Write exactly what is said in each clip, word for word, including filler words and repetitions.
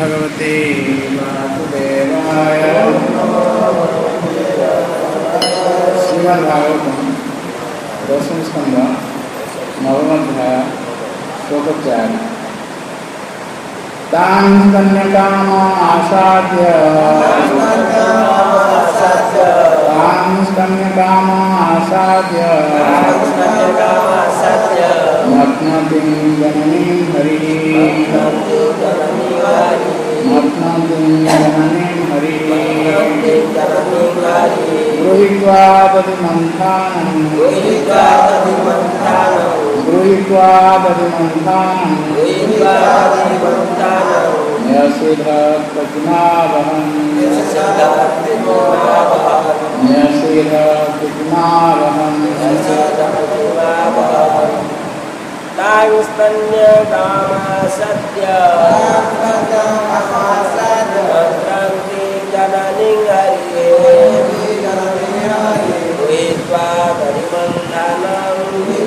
भगवते वासुदेवाय। श्रीमद्भागवतम दशम स्कंध नवम अध्याय श्लोक चार। तां स्तन्यकाम आसाद्य तां स्तन्यकाम आसाद्य मत्नतिं जननीं हरिः मत्नतिं जननीं हरिः गृहीत्वा तदिमन्थानं गृहीत्वा तदिमन्थानं न्यसेधप्रतिमावहं न्यसेधप्रतिमावहं तां स्तन्यकामासाद्य मत्नतिं जननीं हरिः गृहीत्वा तदिमन्थानं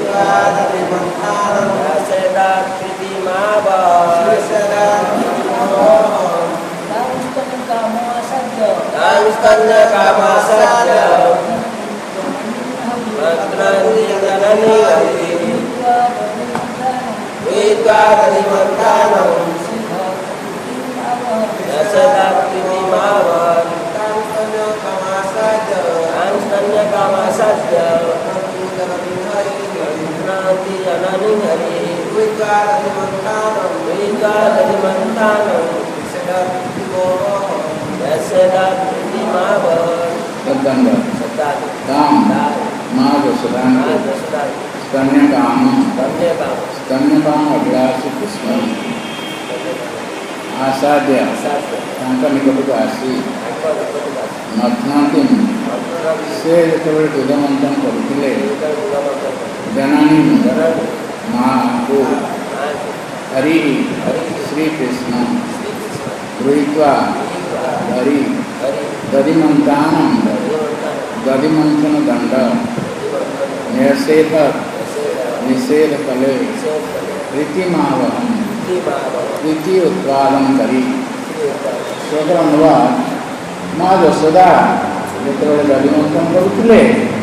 तां स्तन्यकामासाद्य मत्नतिं जननीं हरिः गृहीत्वा तदिमन्थानं न्यसेधप्रतिमावहं तां स्तन्यकामासाद्य मत्नतिं जननीं हरिः गृहीत्वा तदिमन्थानं स्तन्यकाम स्तन्यकाम अभिलाषी कृष्ण आसाद्य निकटक आसी मथनाति से जो दूध मंथन करते जननी माँ को हरि श्रीकृष्ण गृहीत्वा हरि दधिमंथानं दधिमंथन दंड निषेध निषेध फले प्रीतिमावहम प्रीति उत्पादन करी। श्लोक अनुवाद माँ यशोदा जो दधिमंथन करुले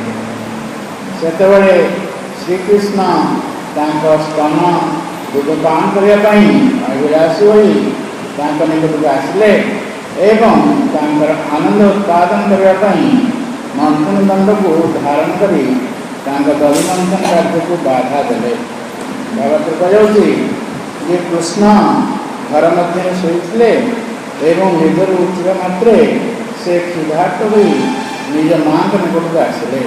से श्रीकृष्ण स्तन दूध पान करने अभिलाषी हो निकटक आसिले एवं आनंद उत्पादन करने मंथन दंड को धारण करी दधिमंथन कार्य को बाधा देले। भागवत कहुच्छी जे कृष्ण घर मध्य शोते एवं निजर उठा मात्रे से क्षुधार्त हो निज माँ निकटक आसिले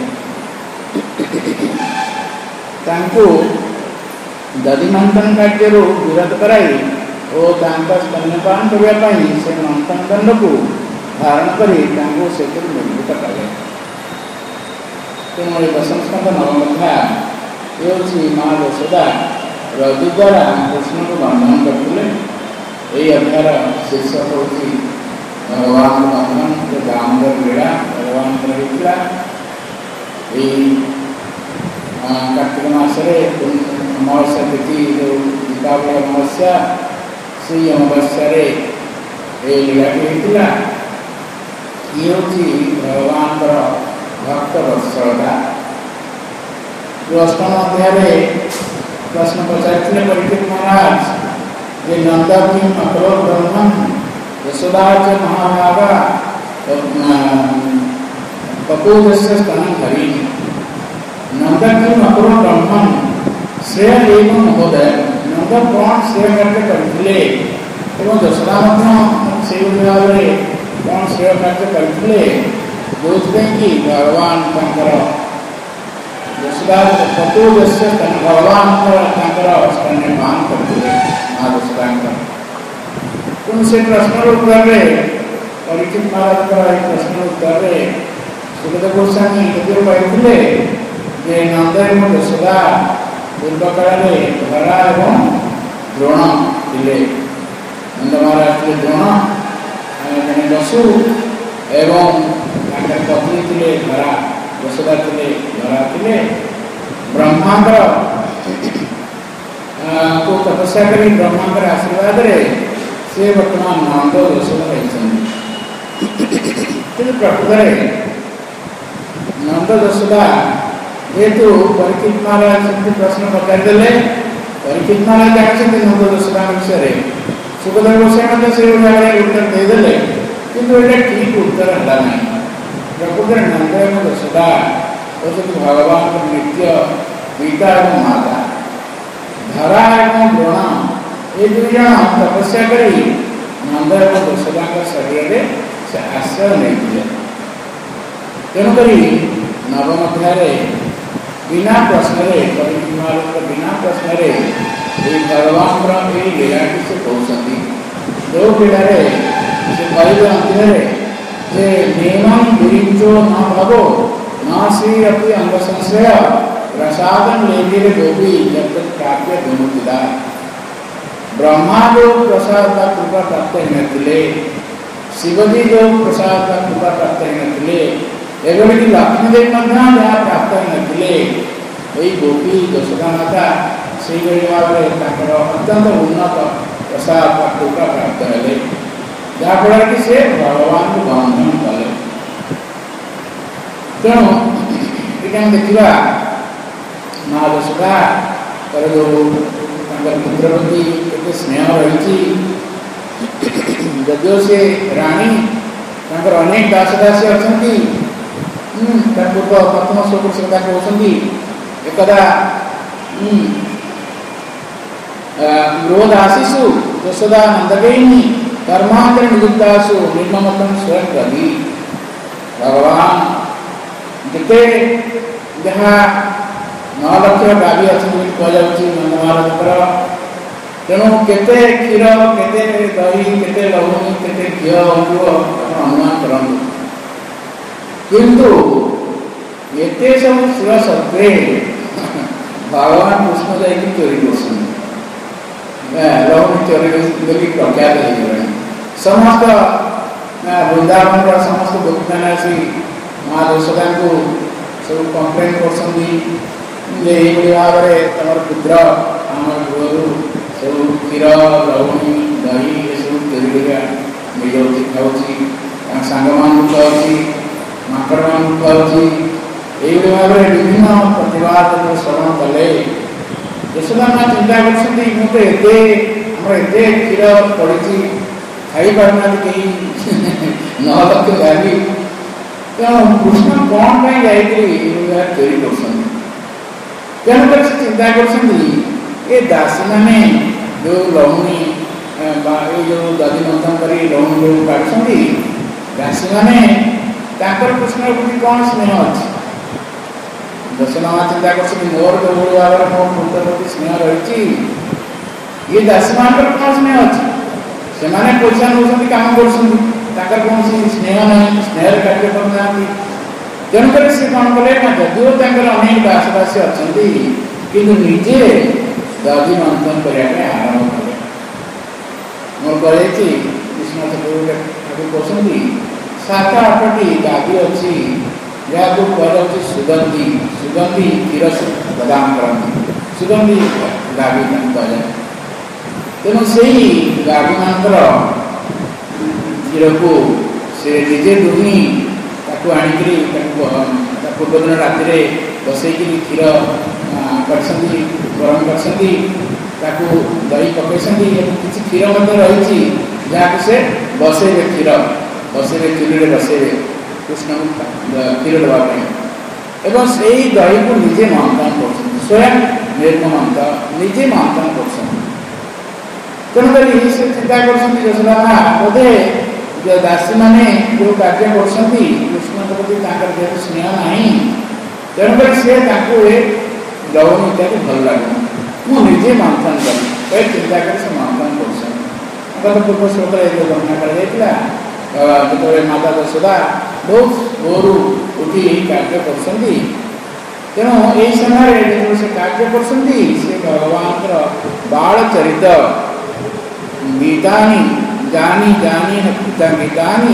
दधिमंथन कार्य विरोध कराई और स्तन्यपान करने से मंथन दंड को धारण करी से निर्भूत कले। तेणु दशम स्कंध नवम अध्याय ये माँ यशोदा रजु द्वारा कृष्ण को बंधन करते। यही अध्याय शीर्षक हूँ भगवान बंधन जो दामोदर लीला भगवान होता कार्तिक मसरे अमावस्या तिथि जो दीपावली अमावस्या से अमावस्या ये लीलाटी होता ये भगवान भक्त वत्सलता। जो अष्टम अध्याय प्रश्न पचारे परीक्षित महाराज ये नंदा की अकरो ब्रह्मण यशोदा च महाभागा कपूरस्य स्तनं हरि नंदा की अकरो ब्रह्मण श्रेय एवं महोदय नंद कौन श्रेय कार्य करते एवं यशोदा से भाव में कौन श्रेय कार्य करते जो कि भगवान यशोदा कपूर भगवान स्तन्यपान करते माँ यशोदा से प्रश्न उत्तर परीक्षित महाराज प्रश्न उत्तर सुखदेव गोस्वामी कहते नंद एवं यशोदा पूर्व काल धरा एवं द्रोण थे। नंद महाराज थे द्रोण जन बसु एवं पत्नी थे धरा यशोदा थे धरा थे। ब्रह्मांकर को तपस्या कर ब्रह्मांकर आशीर्वाद से वर्तमान नंद यशोदा होती। प्रकृत नंद यशोदा जेहेतु परीक्षित महाराज प्रश्न पचारिदेले, परीक्षित महाराज जानते नंद यशोदा विषय में, सुखदेव गोस्वामी से उत्तर देदेले कि ठीक उत्तर है ना। प्रकृत नंद एवं यशोदा होती भगवान नित्य पिता और माता। धरा एवं द्रोण ये दुई जन तपस्या करी नंद एवं यशोदा शरीर में से आश्रय नहीं। तेणुक नवम अध्याय बिना प्रश्न बिना प्रश्न भगवान ये लीला से कहते जो लीला से कह अंतिम जे नियम विरिंचो न भवो न श्री अभी अंग संशय प्रसादन लेकिन गोपी जब तक प्राप्य विमुक्तिदा। ब्रह्मा जो प्रसाद का कृपा प्राप्त होते, शिवजी जो प्रसाद का कृपा प्राप्त होते, एवं लक्ष्मी देवी जहाँ प्राप्त होते, यही गोपी यशोदा माता से भाव में अत्यंत उन्नत प्रसाद का कृपा प्राप्त है, जहाँफल कि से भगवान को बंधन कले। तेणु ये देखा माँ यशोदा जो पुत्र प्रति केते स्नेह रही, जदिव से राणी अनेक दास दासी अच्छा पूर्व प्रथम श्लोक श्रद्धा कहते एकदा गृहदासीसु यशोदा नंदगैनी कर्मांतर नियुक्तासु निर्ममतम स्वयं कवि। भगवान जिते जहाँ नौ लक्ष गावी अच्छी कहुच्छी नंद महाराज, तेणु केते क्षीर केते दही केते लवणी केते घी हो अनुमान करूँ, किंतु एते सब शिव सत्वे भगवान कृष्ण जाकि चोरी कर लवणी चोरी बोली प्रख्यात हो। समस्त वृंदावन समस्त गोपीमान आसी माँ यशोदा को सब कम्प्लेन कर भाव में तुम पुत्र आम गृह सब क्षीर लवणी दही ये सब चोरी कर नहीं खाऊँ सांग मान कहूँ माकड़ मान कहूँ ये भाव में विभिन्न प्रतिवाद जो श्रवण कले यशोदा माँ चिंता करते क्षीर पड़ी खाई पारना कहीं नौ लक्ष गावी तेणु कृष्ण कौन पर जा चोरी कर तेणुक चिंता कर दासी मैंने जो लवणी जो दधि मंथन कर लवणी जो काटुंट दासी मैंने कृष्ण प्रति कौन स्नेह अच्छी। यशोदा माँ चिंता कर मोर जो भाव में मो पुत्र प्रति स्नेह रही ये दासी मान कौन स्नेह अच्छी, से पैसा नौ कम कर कौन स्नेह नहीं स्नेह कार्य करना। तेणुक से कौन कले जदिव अनेक दास दासी अच्छा कि निजे दधि मंथन करने आरंभ कले। मोर कही कृष्ण कहते सात आठटी गादी अच्छी जहाँ को कहुच्छी सुगंधी सुगंधी क्षीर प्रदान करती सुगंधी गादी कहुए। तेणु से गादी मान क्षीर को से निजे दुही आणिकी पूर्व दिन राति बसईक क्षीर कर गरम कर दही पकई किसी क्षीर रही जहाँ से बसैबे क्षीर बसैबे चूल्हे बसैबे कृष्ण क्षीर देवाई एवं से दही को निजे मंथन कर स्वयं निर्ममंत निजे मंथन कर। तेणुक से चिंता कर यशोदा माँ बोधे दासी मैंने जो कार्य कर कृष्ण प्रति जेहतु स्नेह ना तेणुक से लवण इत्यादि भल लगे मुझे मंथन कर चिंता कर मंथन कर पूर्व श्लोक वर्णना कर जो माता यशोदा बहुत भोरू उठी कार्य कर तेणु यही समय जो से कार्य कर भगवान बाल चरित गीतानि जानी जानी गीतानि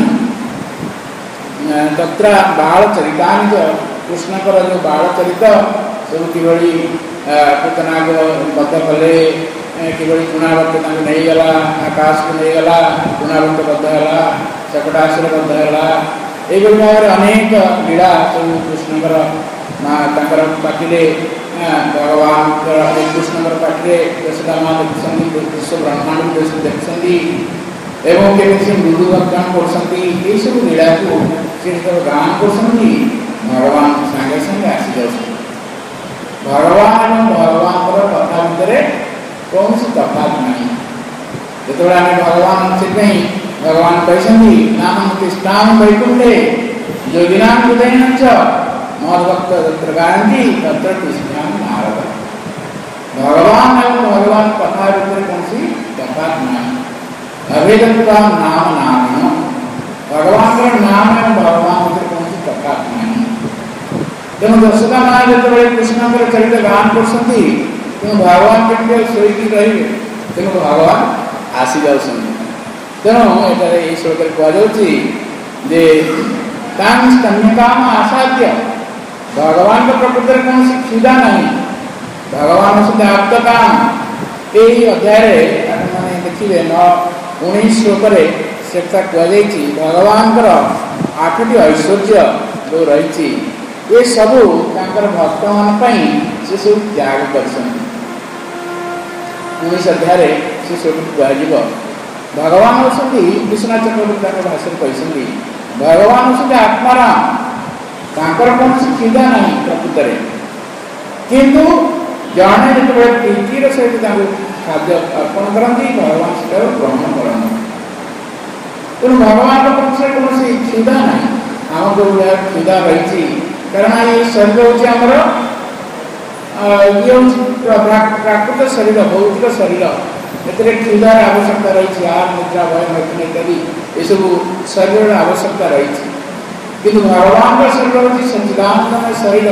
तत्र बाल चरितानि कृष्णकर जो बाल चरित सब कि पूतना को बद्ध कले किभଳି गुणावर्त नहीं गला आकाश को नहीं गला गुणावर्त बद्ध है चकटासुर बद्ध है यही भाव में अनेक लीला सब कृष्णकर पाखे भगवान कृष्णकर पाखे यशोदा माँ देखते विश्व ब्रह्मांड देखते एवं केमी मृदु गान कर सब लीला को गान कर भगवान सांगे सांगे आसी जाऊँ भगवान और भगवान कथा भितर कौन सी तफात नहीं जो आम भगवान से भगवान कहते नाम तिष्ठाम वैकुंठे योगिना हृदय मदभक्त तत्र गायन्ति तत्र तिष्ठाम नारद भगवान और भगवान कथा भितर कौन सी तफात नहीं अभेदत्व नाम नाम भगवान का नाम और भगवान भितर कौन सी तफात नहीं तेणु यशोदा माँ जो कृष्ण चरित्र गान कर भगवान के शोक रही तेणु भगवान आसी जा तेणु ये श्लोक कहुचे स्तन्यकाम आसाध्य भगवान का प्रकृति कौन सी क्षुदा नहीं भगवान सहित आप्त काम यही अध्याय मैंने देखिए नौ उन्नीस श्लोक से कहुई भगवान आठटी ऐश्वर्य जो रही ये सबू भक्त मान से सब त्याग कर उन्नीस अध्याय से सब कह भगवान होती विश्वनाथ चक्रवर्ती भाषा कहते भगवान होती आत्माराम कौन सी क्षुदा नहीं प्रकृत किंतु जड़े जो प्रीतिर सहित खाद्य अर्पण करती भगवान से ग्रहण करते तेणु भगवान कौन से कौन सी क्षुदा नहीं आम जो क्षुदा रही कारण ये शरीर हूँ आमर ये प्राकृत शरीर भौतिक शरीर ए क्षुदार आवश्यकता रही आर निद्रा भय मैथुन इत्यादि ये सब शरीर आवश्यकता रही कि भगवान का शरीर हूँ सच्चिदानंदमय शरीर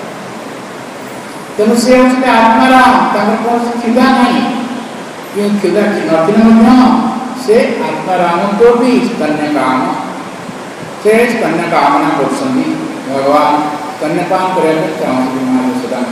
तेणु से हूँ आत्माराम कौन सी क्षुदा नहीं कि क्षुदा नथिले से आत्माराम को भी स्तन्य काम से स्तन्य कामना कर भगवान स्तन्यपान करने चाहते माँ यशोदा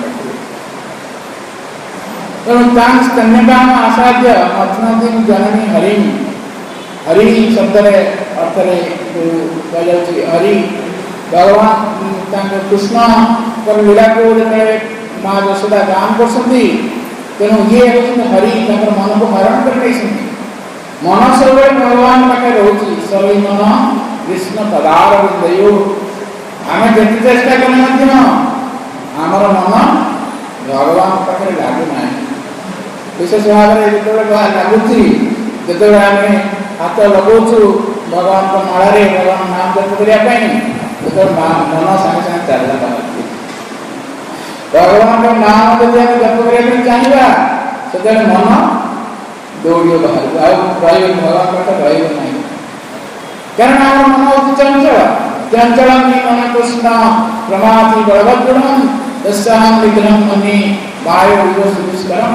तेणु स्तन्यपान आसाध्य मथुनादी जननी हरि हरि शब्द अर्थ कह हरि भगवान कृष्ण लीला को जो माँ यशोदा गान कर तेणु ये हरि मन को हरण कर मन सब भगवान पाखे रोचे सभी मन कृष्ण पदार विंदयो आम जिते चेष्टा करें आमर मन भगवान पाखे लगुना विशेष भाव में जो लगुच जो आम हाथ लगौचु भगवान को माड़े भगवान नाम जप करने जो मन सागे सागे चलना बाहर भगवान का नाम जब आम जप करने चाहिए से मन दौड़ बाहर भगवान पाखे रहा कारण आम मन हूँ चंचल चंचल मन कृष्ण प्रमाति बलभद्रम दस्याम विग्रह मनी वायु सुदुष्करम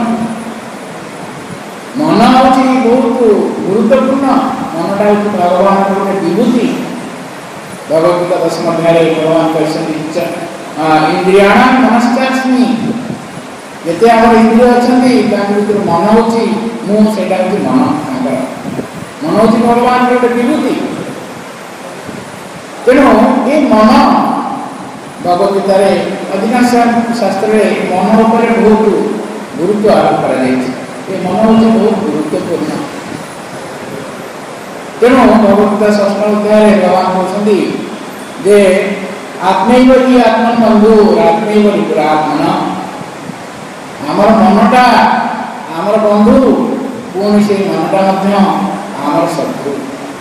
मन हूँ बहुत गुरुत्वपूर्ण मनटा हूँ भगवान गोटे विभूति भगवद्गीता दशम अध्याय भगवान कहते इंद्रियाणाम मनश्चास्मि जिते आम इंद्रिय अच्छा मन हूँ मुझे मन मन हूँ भगवान गोटे विभूति तेणु ये मन भगवद्गीतार अधिकांश शास्त्र में मन उपर बहुत गुरुत्व आरोप कर मन हूँ बहुत गुरुत्वपूर्ण तेणु भगवद्गीता षष्ठ अध्याय भगवान कहते जे आत्मैव हि आत्मन बंधु आत्मैव रिपुरात्मन आमर मनटा आमर बंधु पुणी से मनटा आमर शत्रु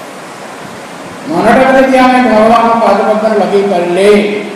मनटा यदि आम भगवान पादपद्म लगे पारे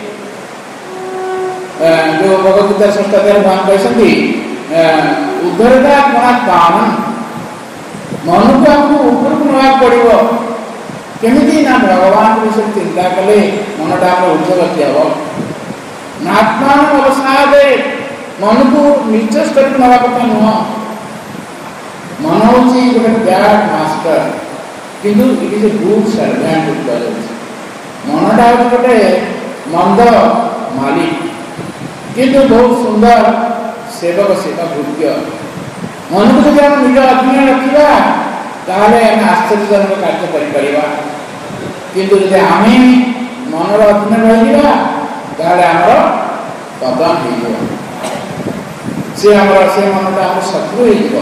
जो भगवद्गीता षष्ठ अध्याय भगवान कहते उद्धरता गुणा काम मन को आमको ऊपर को नवा पड़ो केमी ना भगवान विषय चिंता कले मनटा आम ऊर्धगति हम नात्मान अवसादे मन को नीच स्तर नवा कथा नुह मन हूँ गोटे बैड मास्टर किंतु it is a good servant मनटा हूँ गोटे मंद मालिक किंतु बहुत सुंदर सेवक सेवा भूत्य मन को जब हम निज अधीन रखा ताहले आम आश्चर्यजनक कार्य करिपरिबा किंतु जदि आमे मनर अधीन रहिबा ताहले हमर पतन होइबो से हमर से मनटा हम शत्रु होइबो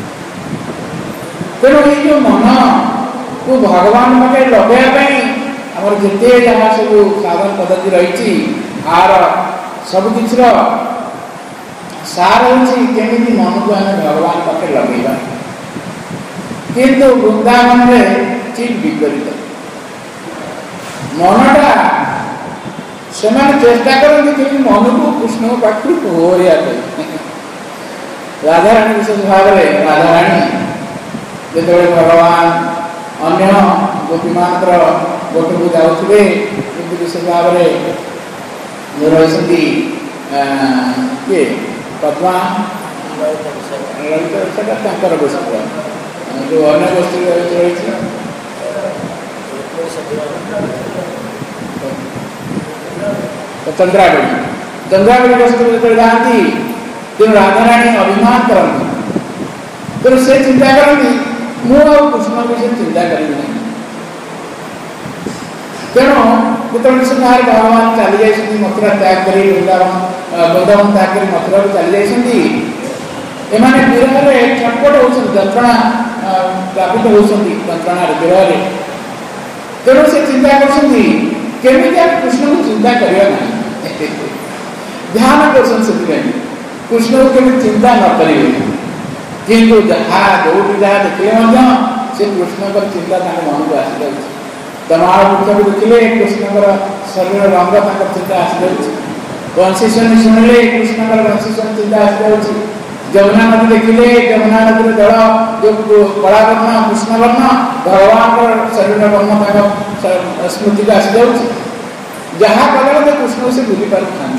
तेणु ये जो मन को भगवान पाखे लगे आमर जिते जहाँ सब साधन पद्धति रही आर सबकिछ सार होमी मन को आम भगवान पाखे लगेगा किंतु वृंदावन में ठीक विपरीत मनटा से चेष्टा करते मन को कृष्ण पाखु होरिया राधाराणी विशेष भाव में राधाराणी जो भगवान अन्य गोपी मान गोट को जाऊे कि विशेष भाव में जो रही किए पद्मा ललिता गोष्ठी जो अन्य गोष्ठी रही चंद्रावली चंद्रावली गोष्ठी जो जाती तेणु राधाराणी अभिमान करती तेणु से चिंता करती मु कृष्ण विषय चिंता करी तेणु जो भगवान चली जाती मथुरा त्याग कर वृंदावन वृंदावन त्याग कर मथुरा को चली जाती एमाने विरह में छटपट हो जंत्रणा व्यापित होती जंत्रणा विरह में तेणु से चिंता करमी कृष्ण को चिंता करवा ना ध्यान कर कृष्ण को केमी चिंता न करेंगे किंतु जहाँ जो जहाँ देखिले से कृष्ण चिंता मन को आसी जाए दमाड़ वृक्ष को देखिले कृष्ण शरीर रंग चिंता आसी जाए बंशी ध्वनि शुणिले कृष्ण बंशी ध्वनि चिंता आसी जाए जमुना नदी देखिले जमुना नदी जल जो कला वर्ण कृष्ण वर्ण भगवान शरीर वर्ण स्मृति को आसी जाए जहाँ कले कृष्ण से भूली पार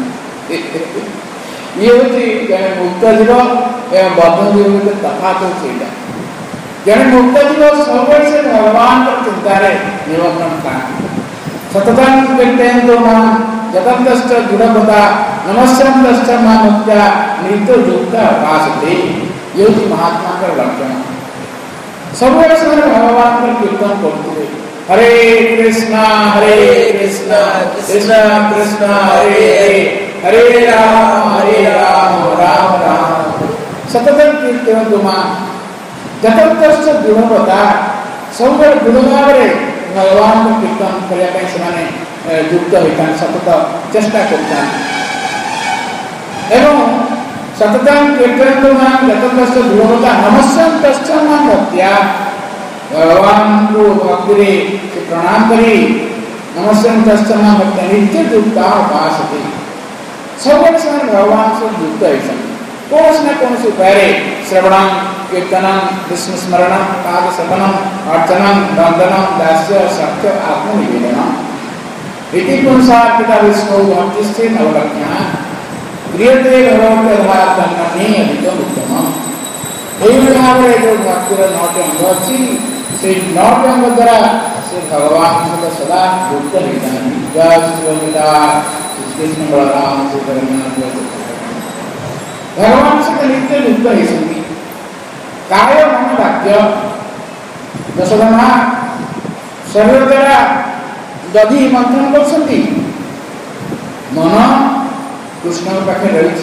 ये हूँ जन मुक्त जीव एवं बद्ध जीव में तफात हो जन मुक्त जीव सब से भगवान चिंतार निमग्न था सततं तो मां जगन्तश्च दृढ़पदा नमस्यन्तश्च मां मुक्त्या नृत्य युक्ता उपासते ये हूँ महात्मा का लक्षण सब से भगवान का कीर्तन करते हरे कृष्णा हरे कृष्णा कृष्णा कृष्णा हरे हरे हरे राम हरे राम राम राम सततं कीर्तन तुमा जगन्तश्च दृढ़पदा सब दृढ़ भाव भगवान को कीर्तन करने युक्त होता सतत चेष्टा करता एवं सततं कीर्तन तुमा जगन्तश्च दृढ़पदा नमस्यन्तश्च मां भक्त्या भगवान को भक्ति से प्रणाम करी नमस्यन्तश्च मां भक्त्या नित्य युक्ता उपासते सब भगवान से युक्त है कौन न कौन से उपाय श्रवणम कीर्तनम विष्णु स्मरणम पाद सेवनम अर्चनम वंदनम दास्य सत्य आत्मनिवेदनम इति पुंसार पिता विष्णु भक्तिस्ते नवलक्षणा क्रियते भगवद्भागवतन्नमे अधिकम उत्तमम एवं भाव जो भक्तिर नौटे अंग अच्छी से नौटे अंग द्वारा से भगवान सदा सदा युक्त रहता कृष्ण बलराम भगवान से नित्य युक्त होती काय मन वाक्य दशरमा शरीर द्वारा दधि मंथन कर मन कृष्ण पाखे रही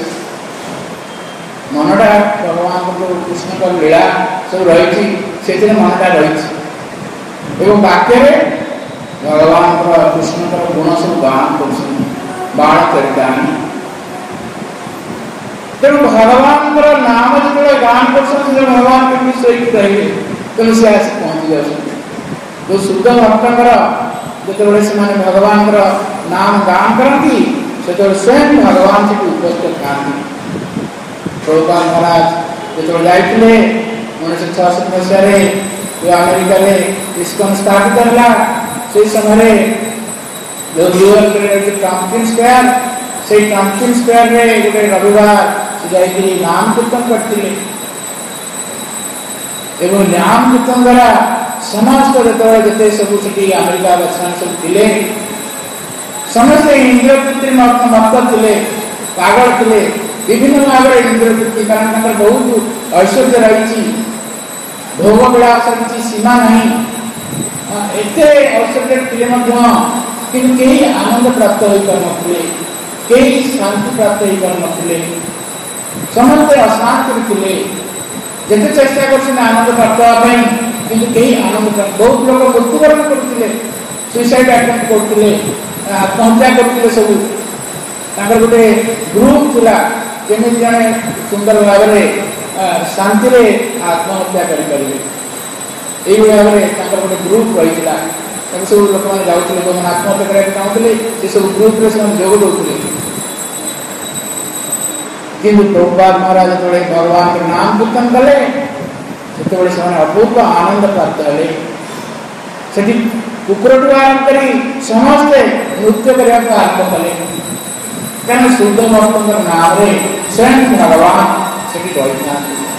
मनटा भगवान को कृष्ण का लीला सब रही से मनटा रही वाक्य भगवान कृष्ण का गुण सब गान कर बाण चरिता तेणु भगवान नाम जो गान कर भगवान के शहीद रहे तेणु से आस पहुंची जाती जो शुद्ध भक्तर जो से भगवान नाम गान करती से स्वयं भगवान से उपस्थित था प्रभुपाद महाराज जो जाते उन्नीस छठ मसीह अमेरिका इस्कन स्थापित है से समय जो न्यूयॉर्क टॉम्किन स्क्वायर से टॉम्किन स्क्वायर में गोटे रविवार से जाकरी नाम कीर्तन करते एवं नाम कीर्तन द्वारा समस्त जो सब से अमेरिका बच्चा सब थे समस्ते इंद्रवृत्ति मत थे पागल थे विभिन्न भाव में इंद्रवृत्ति कारण बहुत ऐश्वर्य रही भोग विलास किसी सीमा नहीं एत ऐश्वर्य थे कि कहीं आनंद प्राप्त हो पार नुले कहीं शांति प्राप्त हो पार नुले समस्ते अशांति थे जिते चेष्टा कर आनंद प्राप्त होगापी कि कहीं आनंद प्राप्त बहुत लोग मृत्युवरण करते सुइसाइड अटेम्प्ट करते आत्महत्या करते सब गोटे ग्रुप था केमी जड़े सुंदर भाव में शांति आत्महत्या करें यही भाव में गोटे ग्रुप रही सब लोक मैंने जाते जो आत्महत्या करने चाहते से सब ग्रुप रे जोग दौले कि प्रभुपाद महाराज जो भगवान के नाम कीर्तन कले से अपूर्व आनंद प्राप्त है से कुकुर आरंभ कर समस्ते नृत्य करने को आरंभ कले क्या शुद्ध महत्व नाम स्वयं भगवान से रही था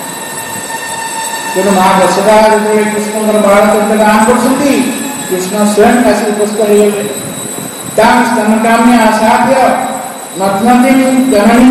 तेणु माँ यशोदा जो कृष्ण बाल चरित्र गान कर कृष्ण स्वयं आसी उपस्थित हो गए स्तनकाम्य आसाद्य मथनदी जननी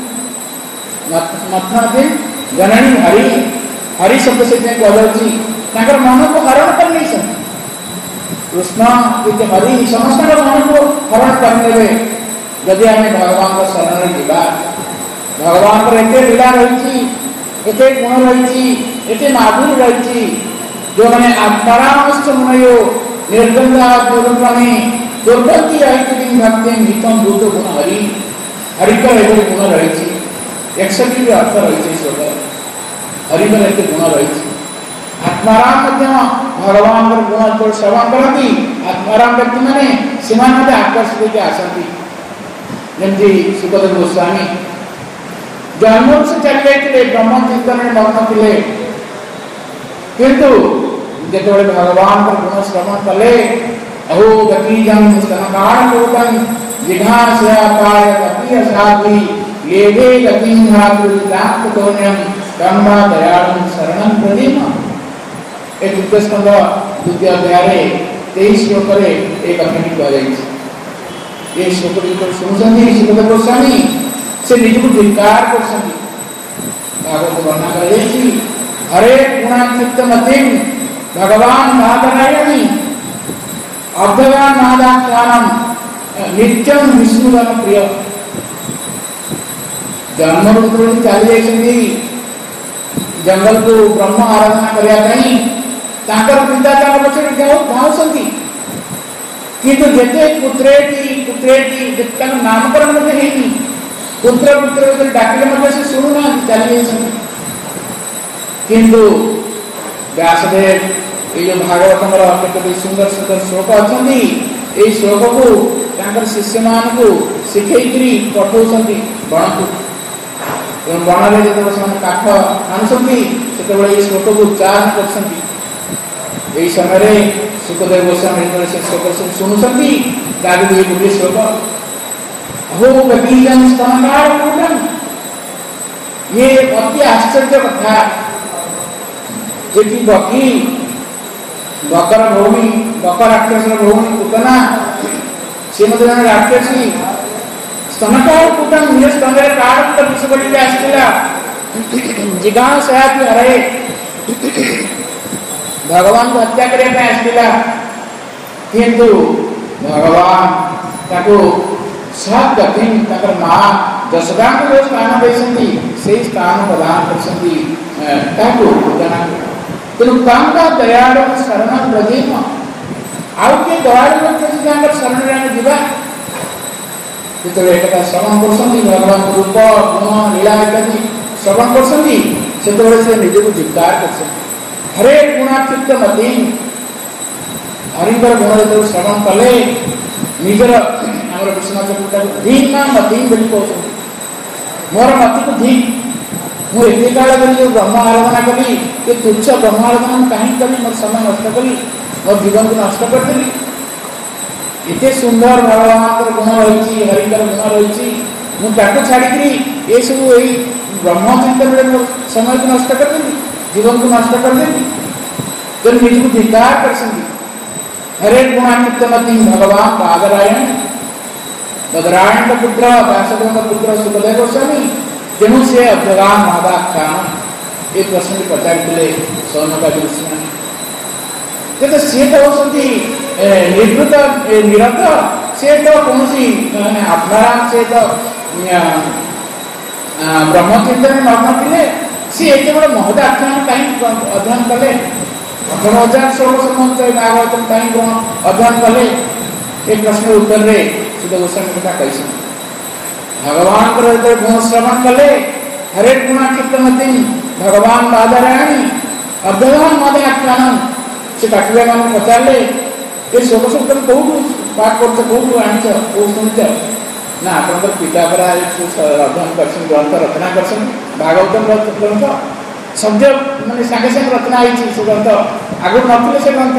मथनदी जननी हरि हरि शब्द से कहुच्छी मन को हरण कर कृष्ण हरि समस्त मन को हरण करने जदि आम भगवान शरण जा भगवान एत लीला रही एत गुण रही एत माधुर्य रही जो मैंने आत्मारामश्च मुनयो निर्गंधा दुर्गमे दुर्गति आयति भक्ति हितम भूत गुण हरि हरिकर एवं गुण रही एकसठी अर्थ रही श्लोक हरिकर एत गुण रही आत्माराम भगवान गुण जो श्रवण करती आत्माराम व्यक्ति मैंने से आकर्षित आसती जमी सुखदेव गोस्वामी जन्म से चली जाते ब्रह्म चिंतन में मग्न थे किंतु जो भगवान गुण श्रवण कले अहो गतिजं स्तनकाणकोटं जिघांसयापायकपियसापि लेभे गतिं धातुरितात्तोन्यं तं वा दयाळुं शरणं प्रदीम ए द्वितीय स्कंद द्वितीय अध्याय तेईस श्लोक रे एक कहानी कही ये श्लोक जो शुणुचंदी सुखदेव गोस्वामी से निजको धिक्कार करछंती भागवत वर्णना कराई हरे गुणान्वित मतिम भगवान नारायणी अभ्यवान नादाख्यानम नित्यम विष्णुदान प्रिय जन्म रूप चली जाती जंगल को ब्रह्म आराधना करने पिता पक्षे धाउंट किंतु जिते पुत्रेटी पुत्रेटी नामकरण होनी पुत्र पुत्र डाकिले से शुणुना चली जाती किंतु व्यासदेव ये जो भागवत केतोटी सुंदर सुंदर श्लोक अच्छा ये श्लोक को शिष्य मान को शिखई पठाऊँ बण को बण में जो काठ आणुंट से श्लोक को उच्चारण कर समय सुखदेव गोस्वामी से श्लोक सब शुणुंट गोटे श्लोक अहो गतिजं स्तनकाणकोटं ये अति आश्चर्य कथा जी बकी बकर भौमी बकर राक्षस भौमी पूतना सी मत जन राक्षसी स्तनकाणकोटं निज स्तन काट विष पड़ी आसला जिघांसयापि हरे भगवान को हत्या करने आसला किंतु भगवान ताको सब गति माँ यशोदा को जो स्थान देती से स्थान प्रदान कर तेणु दयाल शरण प्रदीप आउ किए दयालु व्यक्ति शरण जा जो एक श्रवण कर भगवान रूप गुण लीला इत्यादि श्रवण कर निजक धिक्कार कर हरे गुणातीत मती हरिकर गुण जो श्रवण कले निजर आम विश्वनाथ धीम मतीम बोली कहते मोर मती को धीम मुझे काल जो ब्रह्म आराधना कली ये तुच्छ ब्रह्म आराधना कहीं कली मोर समय नष्ट कली मोर जीवन को नष्ट करदेली एत सुंदर भगवान गुण रही हरिकर गुण रही मुझे छाड़ी ये सब यही ब्रह्म चिंतन में समय को नष्ट करदेली जीवन को नष्ट करदेली तो निजक धिक्कार कर हरे गुणान्वित मती भगवान बादरायण बदरायण का पुत्र व्यासदेव का पुत्र सुखदेव गोस्वामी तेणु से अभ्यगान नादाख्यान ये प्रश्न पचारे सौनकादि ऋषि मैंने सी तो होती निर्वृत निरत सी तो कौन आत्माराम से तो ब्रह्मचिंतन मग्न थे सी एत बड़े महद आख्यान कहीं अध्ययन कले अठर हजार षोलश मंथ भागवतम कहीं अध्ययन कले ये प्रश्न उत्तर रे सुध गोस्वामी कथा कही भगवान गुण श्रवण कले हरे गुणा कीर्तन भगवान बादराणी अभ्यवान मद आख्यान से काटिया मान पचारे ये षोलश उत्तर कौटू पाठ कर कौटू आनीच कौ शुणिच ना आप पिता परा अध्ययन कर ग्रंथ रचना कर भागवतम ग्रंथ शब्द मानने सागे सागे रचना होती से ग्रंथ आगु नथिले से ग्रंथ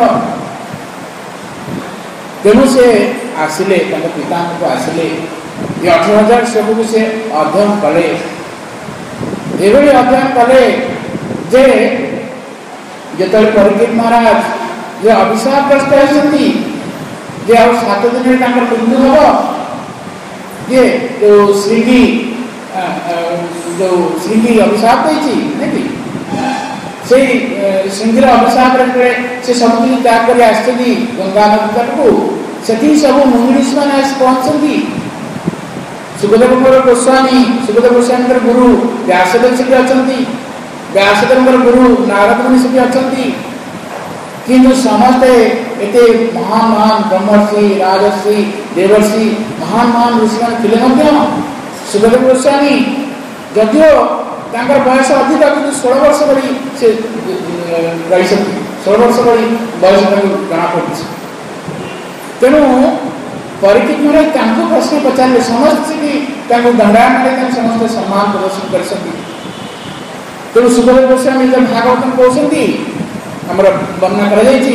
तेणु से आसिले पिता को आसिले ये अठर हजार श्लोक को से अध्ययन कले ये अध्ययन कले जे जो परीक्षित महाराज जे अभिशाप ग्रस्त होती जे आ सात दिन मृत्यु हम ये जो श्रृंगी जो श्रृंगी अभिशाप देती से श्रृंगीर अभिशाप से सब किसी त्याग कर आसती गंगा नदी तट को से सब मुनि ऋषि मैंने पहुंचती सुखदेव गोस्वामी सुखदेव गोस्वामी गुरु व्यासदेव से अच्छा व्यासदेव गुरु नारद मुनि से अच्छा किंतु समस्ते एते महान महान ब्रह्मर्षि राजर्षि देवर्षि महान महान ऋषि मैंने थे सुखदेव गोस्वामी जदियो बयस अधिक कि षोल वर्ष बड़ी से रही षोल वर्ष बड़ी बयस जना पड़ी तेणु परीक्षित महाराज प्रश्न पचारे समस्त भी दंडायन समस्त सम्मान प्रदर्शन कर तेणु सुखदेव गोस्वामी जब भागवतम कहते आमर वर्णना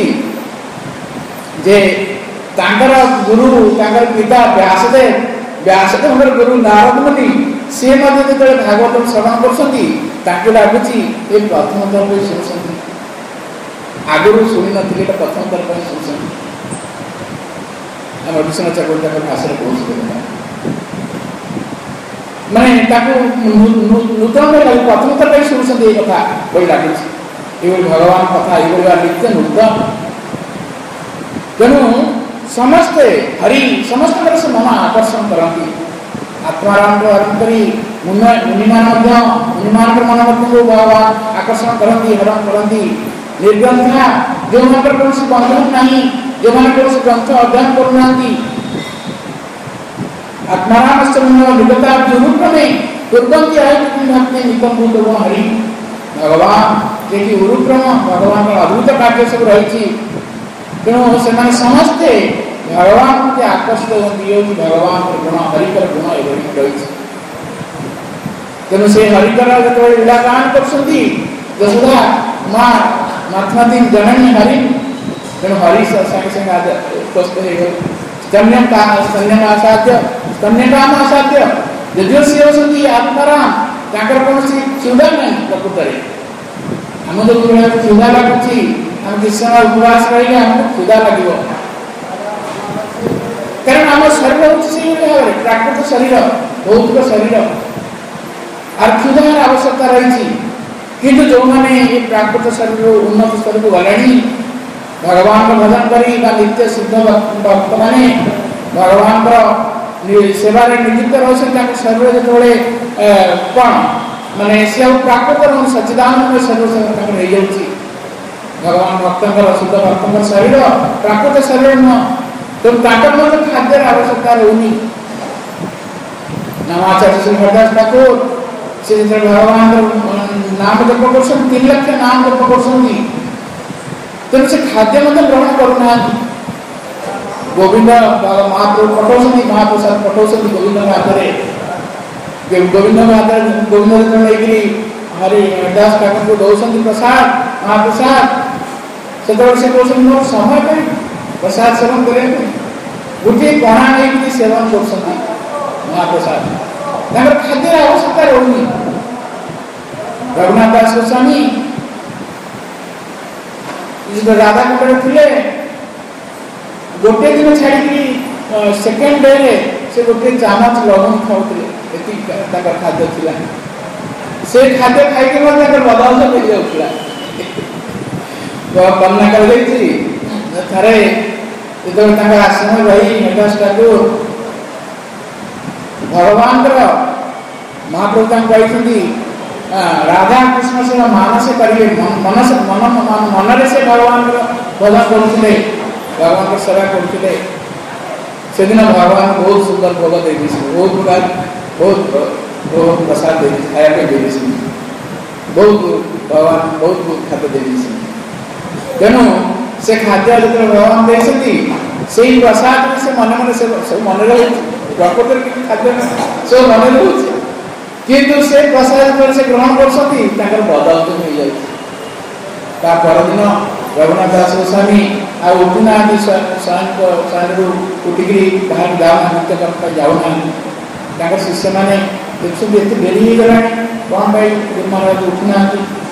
कर गुरु पिता व्यासदेव व्यासदेव गुरु नारद मुनि सी जो भागवतम श्रवण कर लगुच ये प्रथम थर पर शुणुं आगुरी शुणी नी प्रथम थर पर शुणुं आम विष्णु चक्रवर्ती भाषा कहते मैंने नूतन प्रथम थर पर शुणुं ये कथा बड़ी लगुच ये भगवान कथा ये नित्य नूतन तेणु समस्ते हरि समस्त से मन आकर्षण करती आत्माराम आरंभ कर मुनिमान मुनिमान मन को भगवान आकर्षण करती हरण करती निर्ग्रंथा जो कौन बंधन ना जो मैंने कौन ग्रंथ अध्ययन करना आत्माराम से निकटता उरुक्रमे दुर्गंधि भक्ति निकम भूत गुण हरि भगवान देखिए उरुक्रम भगवान का अद्भुत कार्य सब रही तेणु से समस्ते भगवान के आकर्षित होती भगवान गुण हरिकर गुण ये रही तेणु से हरिकर जो लीलागान कर यशोदा माँ माथमाती जननी हरि तेणु हरि संगे संगे स्तन्यम का स्तन्यम आसाध्य स्तन्य काम आसाध्य यदिव सी होती आत्माराम कौन सुविधा नहीं प्रकृत आम जो क्षुधा लगुच आम किस समय उपवास रही आमको क्षुधा लगे कारण आम शरीर हूँ प्राकृतिक शरीर भौतिक शरीर और क्षुधार आवश्यकता रही किंतु जो मैंने ये प्राकृतिक शरीर उन्नत स्तर को गले भगवान को भजन करी नित्य सिद्ध भक्त मैंने भगवान सेवा नियुक्त रही शरीर जो कौन माने से प्राकृत सच्चिदानंद शरीर हो जाऊँगी भगवान भक्तर शुद्ध भक्तर शरीर प्राकृत शरीर नुह तो खाद्य आवश्यकता रोनी नवाचार्य श्री हरदास ठाकुर से भगवान नाम जप कर तीन लक्ष नाम जप कर तेणु से खाद्य ग्रहण करना गोविंद महाप्रभु पठाऊँ महाप्रसाद पठाऊँ गोविंद हाथ में गोविंद हाथ गोविंद नहीं हरि हरदास ठाकुर को दौरान प्रसाद महाप्रसाद से कहते मोर समय कहीं प्रसाद सेवन करें गोटे कणा नहीं सेवन कर महाप्रसाद खाद्य आवश्यकता रोनी रघुनाथ दास गोस्वामी राधाकुंड थे गोटे दिन छाड़ी सेकेंड डे से गोटे चामच लवण खाऊे खाद्य थी से खाद्य खाई बदल मिल जाऊला वर्णना कर थे जो आश्रम रही मेघाष्टाकु भगवान महाप्रभु कहते राधा कृष्ण से मानस करेंगे मन से मन मन से भगवान भजन करुले भगवान सेवा करुले से दिन भगवान बहुत सुंदर भोग दे बहुत प्रकार बहुत बहुत प्रसाद दे खाया दे बहुत भगवान बहुत बहुत खाद्य दे तेणु से खाद्य जो भगवान देखते से प्रसाद से मन मन से सब मन प्रकृति खाद्य सब मन रोचे किंतु से प्रसाद पर से ग्रहण कर बदल तो मिल जाए परदिन रघुनाथ दास गोस्वामी आ उठुना स्वयं उठिक बाहर जाऊना नृत्य करता जाऊना शिष्य मैंने देखते एत डेरी हो गला कौन भाई गुरु महाराज उठुना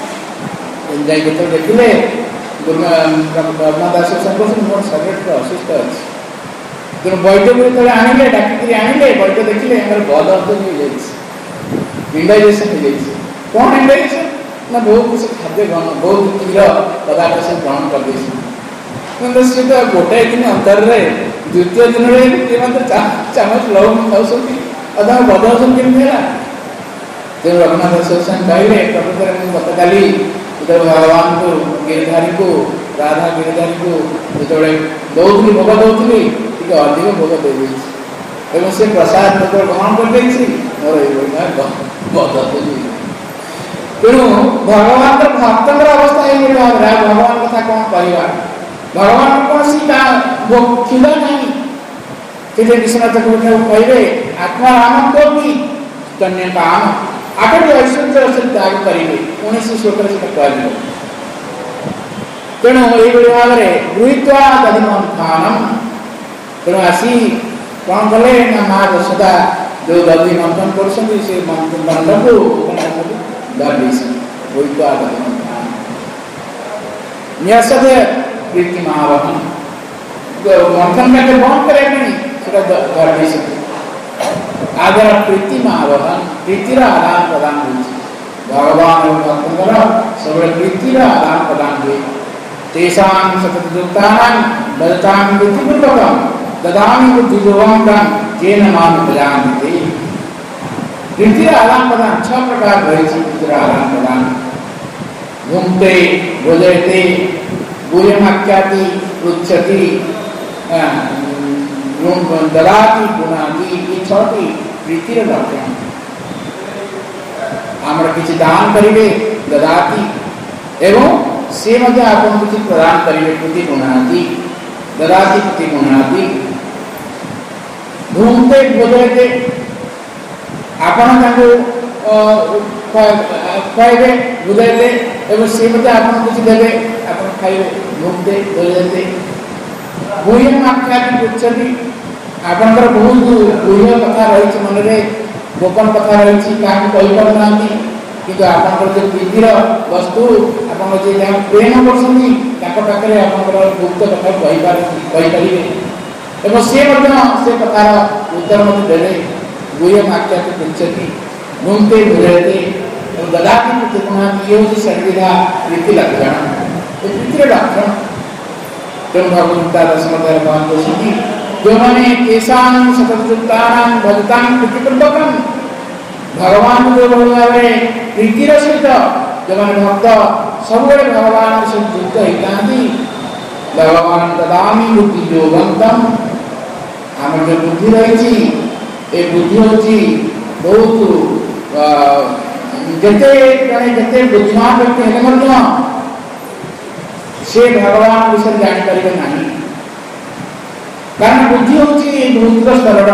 देखिले रघुनाथ दास गोस्वामी मोर शरीर असुस्थ अच्छे बैठ को आनिले डाक आनिले बैठ देखिले बदल तो मिल जाए इंडाइजेशन हो जाए कौन इंडाइजेशन ना बहुत किसी खाद्य ग्रहण बहुत क्षीर पदार्थ से ग्रहण कर दे सी तो गोटे दिन अंतर द्वितीय दिन में चामच लवण खाऊँ अदा बदल केमी है तेणु रघुनाथ गोस्वामी कहले प्रकृत में गत काली जो भगवान को गिरिधारी को राधा गिरिधारी को जो दौली भोग दौली टे अधिक भोग दे एवं से प्रसाद जो ग्रहण कर मोर बदल तेणु भगवान भक्त अवस्था ये भगवान कथा कौन कहवा भगवान कौन सी क्षीर नहीं कि विश्वनाथ कहे आत्मा राम को भी कन्या काम आठटी ऐश्वर्य से त्याग करेंगे उन्नीस श्लोक से कह तेणु ये भाव में गृहीत्वा दधिमंथानम तेणु आसी कौन कले ना माँ यशोदा जो दधि मंथन कर दंड को न्यासदे प्रीति महावहन मंथन में बंद करे आदर प्रीति महावहन प्रीतिर आदान प्रदान हो भगवान और भक्त सब प्रीतिर आदान प्रदान हुए तेषां सततयुक्तानां बलतां बुद्धिपूर्वकं ददामि बुद्धियोगं तेन मां प्रजान्ति प्रीतिर आदान प्रदान छह प्रकार रही प्रीतिर आदान प्रदान घूमते भोजयते गुह्यमाख्याति पृच्छति ददाति गुणाति ये छटी प्रीतिर लक्षण आमर किसी दान करिवे ददाति एवं से मध्य आपन किसी प्रदान करिवे प्रति गुणाति ददाति प्रति गुणाति घूमते भोजयते आपन ताको खाइबे बुझाइबे एवं से मध्य आपन किसी देबे आपन खाइबे घूमते भोजयते गुह्यम आख्याति पृच्छति आपनकर बहुत गुह्य कथा रही मन में गोपन कथा रही क्या कही पार किंतु आपनकर जो प्रीतिर वस्तु आपन जो प्रेम करते आपनकर गुप्त कथा कही पारे एवं से से कथार उत्तर मत देवे गुह्यम आख्याति पृच्छति घूमते भुजयते ददाति प्रतिगुणाति ये हूँ सर्विधा प्रीति लक्षण प्रीतिर लक्षण तेणु भगवता दशमध्याय भगवान कहते जो मैंने केशान सततयुक्तानां भजतां प्रीतिपूर्वकं भगवान जो भाव प्रीतिर सहित जो मैंने भक्त सब भगवान से युक्त होती भगवान ददामि बुद्धि योगंतम आम जो बुद्धि रही ए बुद्धि हूँ बहुत जिते जिते बुद्धिमान व्यक्ति है से भगवान विषय जापर ना कारण बुद्धि हूँ बहुत सरल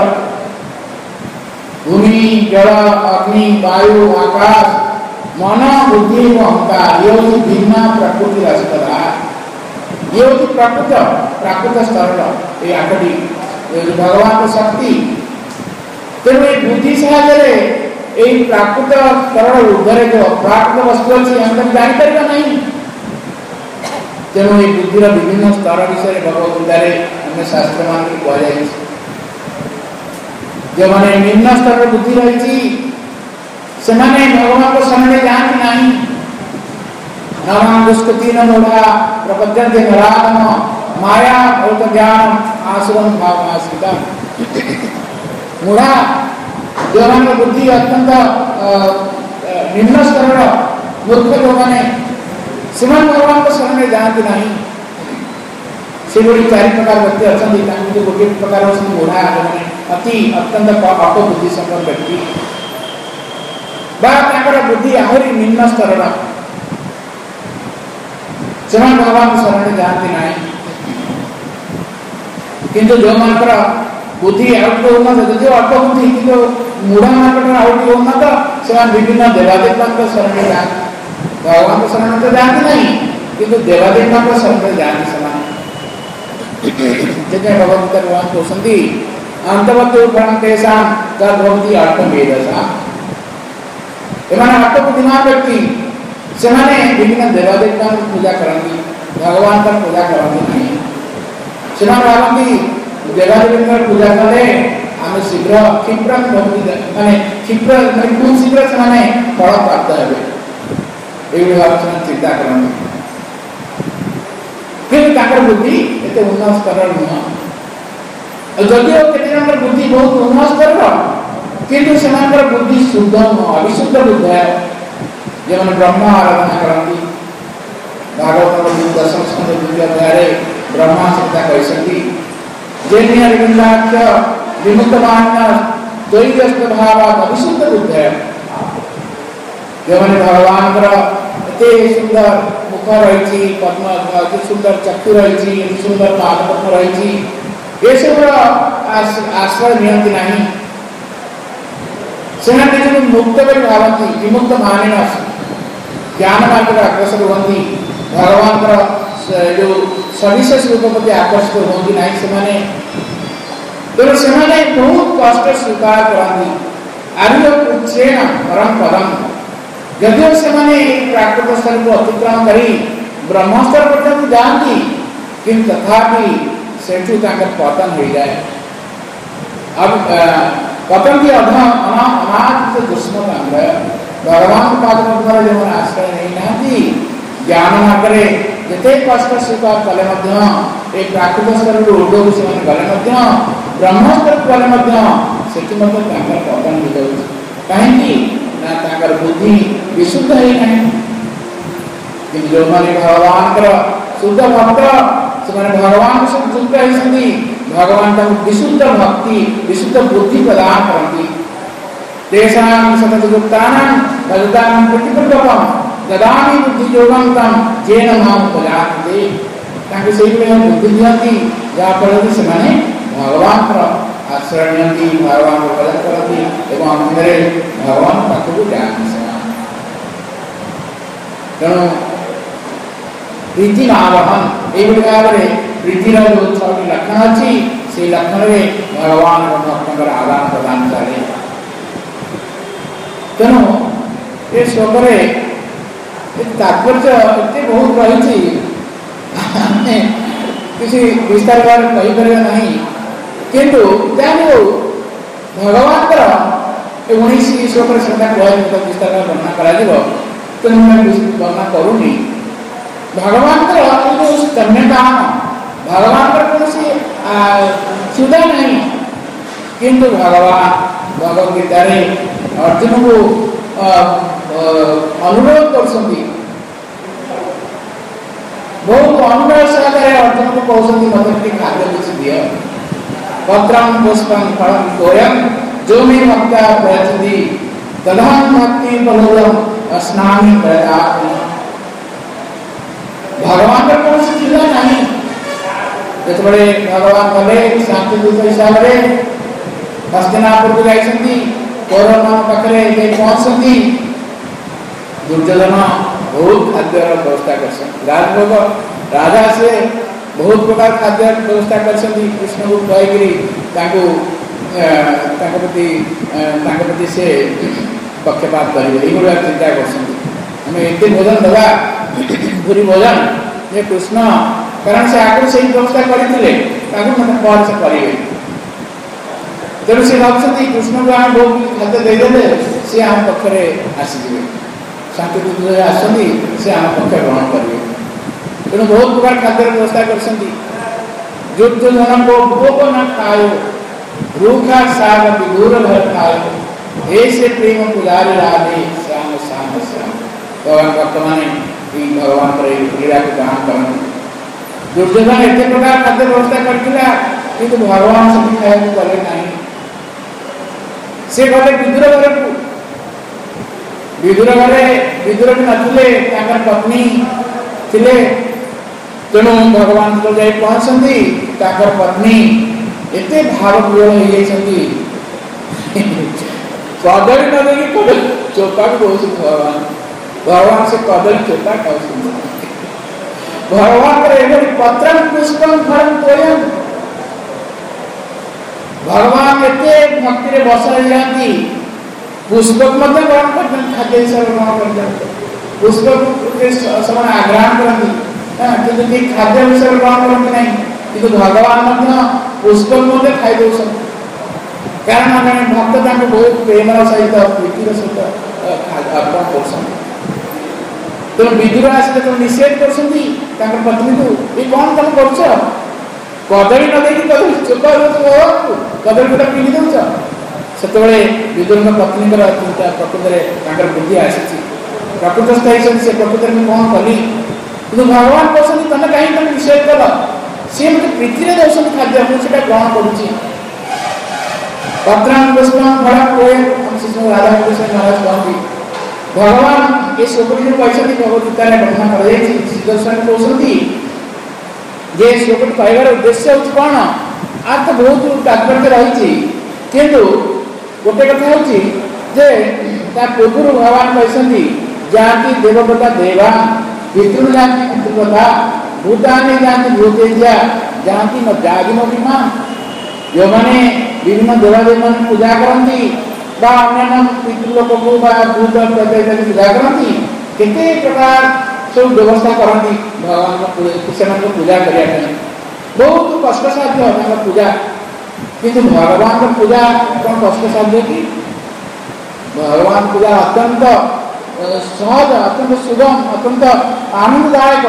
भूमि जल अग्नि वायु आकाश मन बुद्धि अहंकार ये हूँ भिन्न प्रकृति राष्ट्रधा ये हूँ प्रकृत प्राकृत स्तर ये आठटी भगवान शक्ति तेणु ये बुद्धि साहय प्राकृत स्तर ऊर्धे जो प्राकृत वस्तु अच्छी हम जापर नहीं तेणु ये बुद्धिर विभिन्न स्तर विषय भगवद्गीता अन्य शास्त्र मान कहु जो मैंने निम्न स्तर बुद्धि रही ସେମାନେ ଭଗବାନଙ୍କ ଶରଣରେ ଯାଆନ୍ତି ନାହିଁ। ନାନାଂ ଦୁଷ୍କୃତିନ ମୂଢା ପ୍ରପଦ୍ୟନ୍ତେ ନରାଧମ ମାୟା ଭୂତ ଜ୍ଞାନ ଆସୁରଂ ଭାବମାଶ୍ରିତା। ମୂଢା ଯେଉଁମାନଙ୍କ ବୁଦ୍ଧି ଅତ୍ୟନ୍ତ ନିମ୍ନ ସ୍ତରର ମୂର୍ଖ ଯେଉଁମାନେ, ସେମାନେ ଭଗବାନଙ୍କ ଶରଣରେ ଯାଆନ୍ତି ନାହିଁ। ସେଭଳି ଚାରି ପ୍ରକାର ବ୍ୟକ୍ତି ଅଛନ୍ତି। ତାଙ୍କ ଭିତରୁ ଗୋଟିଏ ପ୍ରକାର ହେଉଛନ୍ତି ମୂଢା, ଯେଉଁମାନେ ଅତି ଅତ୍ୟନ୍ତ ଅଳ୍ପ ବୁଦ୍ଧି ସମ୍ପନ୍ନ ବ୍ୟକ୍ତି ବା ତାଙ୍କର ବୁଦ୍ଧି ଆହୁରି ନିମ୍ନ ସ୍ତରର, ସେମାନେ ଭଗବାନଙ୍କ ଶରଣରେ ଯାଆନ୍ତି ନାହିଁ। କିନ୍ତୁ ଯେଉଁମାନଙ୍କର ବୁଦ୍ଧି ଆଉ ଟିକେ ଉନ୍ନତ, ଯଦିଓ ଅଳ୍ପ ବୁଦ୍ଧି କିନ୍ତୁ ମୂଢ଼ମାନଙ୍କର ଆଉ ଟିକେ ଉନ୍ନତ, ସେମାନେ ବିଭିନ୍ନ ଦେବାଦେବୀଙ୍କ ଶରଣରେ ଯାଆନ୍ତି। ଭଗବାନଙ୍କ ଶରଣରେ ତ ଯାଆନ୍ତି ନାହିଁ, କିନ୍ତୁ ଦେବାଦେବୀଙ୍କ ଶରଣରେ ଯାଆନ୍ତି ସେମାନେ। ସେଥିପାଇଁ ଭଗବତ ଭଗବାନ କହୁଛନ୍ତି ଅନ୍ତବର୍ତ୍ତୀ ଫଳଂ ତେଷାଂ ତଦ୍ଭବତି ଅଳ୍ପମେଧସାଂ। ଏମାନେ ଅଳ୍ପ ବୁଦ୍ଧିମାନ ବ୍ୟକ୍ତି, ସେମାନେ ବିଭିନ୍ନ ଦେବାଦେବୀଙ୍କୁ ପୂଜା କରନ୍ତି, ଭଗବାନଙ୍କର ପୂଜା କରନ୍ତି ନାହିଁ। ସେମାନେ ଭାବନ୍ତି ଦେବାଦେବୀଙ୍କର ପୂଜା କଲେ ଆମେ ଶୀଘ୍ର କ୍ଷିପ୍ର ମାନେ କ୍ଷିପ୍ର ମାନେ ଖୁବ୍ ଶୀଘ୍ର ସେମାନେ ଫଳ ପ୍ରାପ୍ତ ହେବେ, ଏଇଭଳି ଭାବେ ସେମାନେ ଚିନ୍ତା କରନ୍ତି। କିନ୍ତୁ ତାଙ୍କର ବୁଦ୍ଧି ଏତେ ଉନ୍ନତ ସ୍ତରର ନୁହଁ। ଯଦିଓ କେତେ ଜଣଙ୍କର ବୁଦ୍ଧି ବହୁତ ଉନ୍ନତ ସ୍ତରର, କିନ୍ତୁ ସେମାନଙ୍କର ବୁଦ୍ଧି ଶୁଦ୍ଧ ନୁହଁ, ଅବିଶୁଦ୍ଧ ବୁଦ୍ଧ। ଯେଉଁମାନେ ବ୍ରହ୍ମ ଆରାଧନା କରନ୍ତି, ଭାଗବତର ଦଶମ ସ୍କନ୍ଧ ଦ୍ୱିତୀୟ ଅଧ୍ୟାୟରେ ବ୍ରହ୍ମା ଚିନ୍ତା କହିଛନ୍ତି ଯେ ବିନ୍ଦାକ୍ଷ ବିମୁକ୍ତମାନ ଦ୍ୱୈବ୍ୟସ୍ତ ଭାବ ଅବିଶୁଦ୍ଧ ବୁଦ୍ଧ। ଯେଉଁମାନେ ଭଗବାନଙ୍କର ଏତେ ସୁନ୍ଦର ମୁଖ ରହିଛି, ପଦ୍ମ ଏତେ ସୁନ୍ଦର ଚକ୍ଷୁ ରହିଛି, ଏତେ ସୁନ୍ଦର ପାଦପଦ୍ମ ରହିଛି, ଏସବୁର ଆଶ୍ରୟ ନିଅନ୍ତି ନାହିଁ। ସେମାନେ ନିଜକୁ ମୁକ୍ତ ବୋଲି ଭାବନ୍ତି, ବିମୁକ୍ତ ମାନି ନ ଜ୍ଞାନ ମାର୍ଗରେ ଆକର୍ଷିତ ହୁଅନ୍ତି, ଭଗବାନଙ୍କର ଯେଉଁ ସବିଶେଷ ରୂପ ପ୍ରତି ଆକର୍ଷିତ ହୁଅନ୍ତି ନାହିଁ ସେମାନେ। ତେଣୁ ସେମାନେ ବହୁତ କଷ୍ଟ ସ୍ୱୀକାର କରନ୍ତି। ଆରୁହ ଉଚ୍ଛେନ ପରମ ପଦମ। ଯଦିଓ ସେମାନେ ଏହି ପ୍ରାକୃତ ସ୍ତରକୁ ଅତିକ୍ରମ କରି ବ୍ରହ୍ମସ୍ତର ପର୍ଯ୍ୟନ୍ତ ଯାଆନ୍ତି, କିନ୍ତୁ ତଥାପି ସେଠୁ ତାଙ୍କର ପତନ ହୋଇଯାଏ। ପତନ୍ତି ଅଧ ଅନାଥ ଦୁଷ୍ମତାଙ୍ଗ। ଭଗବାନ ପାଦପଦ୍ମରେ ଯେଉଁମାନେ ଆଶ୍ରୟ ନେଇନାହାନ୍ତି, ଜ୍ଞାନ ମାର୍ଗରେ ଯେତେ କଷ୍ଟ ସ୍ୱୀକାର କଲେ ମଧ୍ୟ, ଏ ପ୍ରାକୃତ ସ୍ତରରୁ ଉର୍ଦ୍ଧ୍ୱକୁ ସେମାନେ ଗଲେ ମଧ୍ୟ, ବ୍ରହ୍ମସ୍ତରକୁ ଗଲେ ମଧ୍ୟ ସେଠି ମଧ୍ୟ ତାଙ୍କର ପତନ ହୋଇଯାଉଛି। କାହିଁକି ନା ତାଙ୍କର ବୁଦ୍ଧି ବିଶୁଦ୍ଧ ହେଇନାହିଁ। କିନ୍ତୁ ଯେଉଁମାନେ ଭଗବାନଙ୍କର ଶୁଦ୍ଧ ଭକ୍ତ, ସେମାନେ ଭଗବାନଙ୍କ ସହିତ ଯୁକ୍ତ ହେଇଛନ୍ତି, ଭଗବାନ ତାଙ୍କୁ ବିଶୁଦ୍ଧ ଭକ୍ତି ବିଶୁଦ୍ଧ ବୁଦ୍ଧି ପ୍ରଦାନ କରନ୍ତି। ତେଷାଂ ସତତଯୁକ୍ତାନାଂ ଭଜତାନାଂ ପ୍ରତିପଦକଂ ଦଦାମି ବୁଦ୍ଧି ଯୋଗଂ ତଂ ଯେନ ମାଂ ଉପଜାନନ୍ତି। ତାଙ୍କୁ ସେଇଭଳି ବୁଦ୍ଧି ଦିଅନ୍ତି, ଯାହାଫଳରେ ସେମାନେ ଭଗବାନଙ୍କର ଆଶ୍ରୟ ନିଅନ୍ତି, ଭଗବାନଙ୍କ ଭଜନ କରନ୍ତି ଏବଂ ଅନ୍ୟରେ ଭଗବାନ ପାଖକୁ ଯାଆନ୍ତି ସେମାନେ। ତେଣୁ ପ୍ରୀତି ନାବହନ, ଏଇଭଳି ଭାବରେ ପ୍ରୀତିର ଯେଉଁ ଛଅଟି ଲକ୍ଷଣ ଅଛି, ସେଇ ଲକ୍ଷଣରେ ଭଗବାନ ଏବଂ ଭକ୍ତଙ୍କର ଆଦାନ ପ୍ରଦାନ ଚାଲେ। ତେଣୁ ଏ ଶ୍ଲୋକରେ ତାତ୍ପର୍ଯ୍ୟ ଏତେ ବହୁତ ରହିଛି, ଆମେ କିଛି ବିସ୍ତାର ଭାବରେ କହିପାରିବା ନାହିଁ। କିନ୍ତୁ ଯାହା ହଉ ଭଗବାନଙ୍କର ଏ ଉଣେଇଶ ଶ୍ଲୋକରେ ସେଟା କୁହାଯିବ, ବିସ୍ତାର ଭାବରେ ବର୍ଣ୍ଣନା କରାଯିବ। ତେଣୁ ମୁଁ ବର୍ଣ୍ଣନା କରୁନି। ଭଗବାନଙ୍କର ଯେଉଁ ସ୍ତନ୍ୟତା, ଭଗବାନଙ୍କର କୌଣସି କ୍ଷୁଧା ନାହିଁ। କିନ୍ତୁ ଭଗବାନ ଭଗବତ ଗୀତାରେ ଅର୍ଜୁନକୁ ଅନୁରୋଧ କରୁଛନ୍ତି, ବହୁତ ଅନୁରୋଧ ସହକାରେ ଅର୍ଜୁନକୁ କହୁଛନ୍ତି ମୋତେ ଟିକେ ଖାଦ୍ୟ କିଛି ଦିଅ। ପତ୍ରଂ ପୁଷ୍ପଂ ଫଳଂ ତୋୟଂ ଯୋମେ ଭକ୍ତା ପ୍ରୟଚ୍ଛତି ତଦହଂ ଭକ୍ତି ପ୍ରଲୋଭଂ ସ୍ନାମି ପ୍ରୟତାତ୍ମନ। ଭଗବାନଙ୍କର କୌଣସି କ୍ଷୁଧା ନାହିଁ। ଯେତେବେଳେ ଭଗବାନ ଗଲେ ଶାନ୍ତିଦୂତ ହିସାବରେ ହସ୍ତିନାପୁରକୁ ଯାଇଛନ୍ତି, କୌରବମାନଙ୍କ ପାଖରେ ଯାଇ ପହଞ୍ଚନ୍ତି, ଦୁର୍ଯ୍ୟୋଧନ ବହୁତ ଖାଦ୍ୟର ବ୍ୟବସ୍ଥା କରିଛନ୍ତି। ରାଜଭୋଗ ରାଜା ସେ ବହୁତ ପ୍ରକାର ଖାଦ୍ୟ ବ୍ୟବସ୍ଥା କରିଛନ୍ତି। କୃଷ୍ଣକୁ କହିକିରି ତାଙ୍କୁ ତାଙ୍କ ପ୍ରତି ତାଙ୍କ ପ୍ରତି ସେ ପକ୍ଷପାତ କରିବେ, ଏଇଭଳିଆ ଚିନ୍ତା କରୁଛନ୍ତି। ଆମେ ଏତେ ଭୋଜନ ଦେବା, ପୁରୀ ଭୋଜନ, ଯେ କୃଷ୍ଣ, କାରଣ ସେ ଆଗରୁ ସେଇ ବ୍ୟବସ୍ଥା କରିଥିଲେ, ତାଙ୍କୁ ମୋତେ ପରେ ସେ କରିବେ। ତେଣୁ ସେ ଭାବୁଛନ୍ତି କୃଷ୍ଣଙ୍କୁ ଆମେ ବହୁତ ଖାଦ୍ୟ ଦେଇଦେଲେ, ସେ सी आम पक्षरे आसीजे शांति दूत आसती से आम पक्ष ग्रहण करेंगे तेणु बहुत प्रकार खाद्य व्यवस्था कर दुर्योधन को भोग न खाओ रूखा साग विदूर भर खाओ ऐसे प्रेम पुजारी राधे श्याम श्याम श्याम भगवान भक्त मैंने भगवान लीला को गान करते दुर्योधन एत प्रकार खाद्य व्यवस्था करता कि भगवान से खाया गले ना से गले विदुर घर को विदुर घरे विदुर भी नथिले पत्नी थिले तेणु भगवान को जाई पहुंचती पत्नी एते भाव विवल हो कदली न देखी कदली चोपा भी बहुत भगवान भगवान से कदली चोपा खाऊ भगवान पत्रम पुष्पम फलम तोयम भगवान एते भक्ति रे बस रही जाती पुष्पक मध्य ग्रहण करते खाद्य हिसाब ग्रहण कर जाते पुष्पक के समान आग्रहण करती किंतु ठीक खाद्य हिसाब ग्रहण करते नहीं किंतु भगवान मध्य पुष्पक मध्य खाई दो सब कारण भक्त तांको बहुत प्रेम सहित प्रीतिर सहित अर्पण कर तेणु विदुर आसिले तुम निषेध कर पत्नी को ये कौन तुम कर कदली न देखी कदली चोपा कदली गोटा पिंधि दौच से विदुर पत्नी चिंता प्रकृत बुद्धि आसी प्रकृतस्थ से प्रकृत में कौन कली कि भगवान कहते तुम कहीं तुम निषेध कल सी मतलब प्रीति दौरान खाद्य मुझे ग्रहण करुच्ची पत्रां पुष्पं फलं तोयं राधा कृष्ण महाराज कहती भगवान ये श्लोक कहते भगवदगीता वर्णना कर जे श्लोक कहवर उद्देश्य हूँ कौन आ तो बहुत तात्पर्य रही किंतु गोटे कथा हो पूर्व भगवान कहते जाति देवता देवा पितृ जाति पितृवता भूतानि जाति भूतेजा जाति न जागिमा जो मैंने विभिन्न देवादेव मान पूजा करती अन्य पितृलोक को भूत पूजा करती केते प्रकार सब व्यवस्था करती भगवान को पूजा करने बहुत कष्ट साध्य पूजा किंतु भगवान को पूजा कौन कष्ट साध्य कि भगवान पूजा अत्यंत सहज अत्यंत सुगम अत्यंत आनंददायक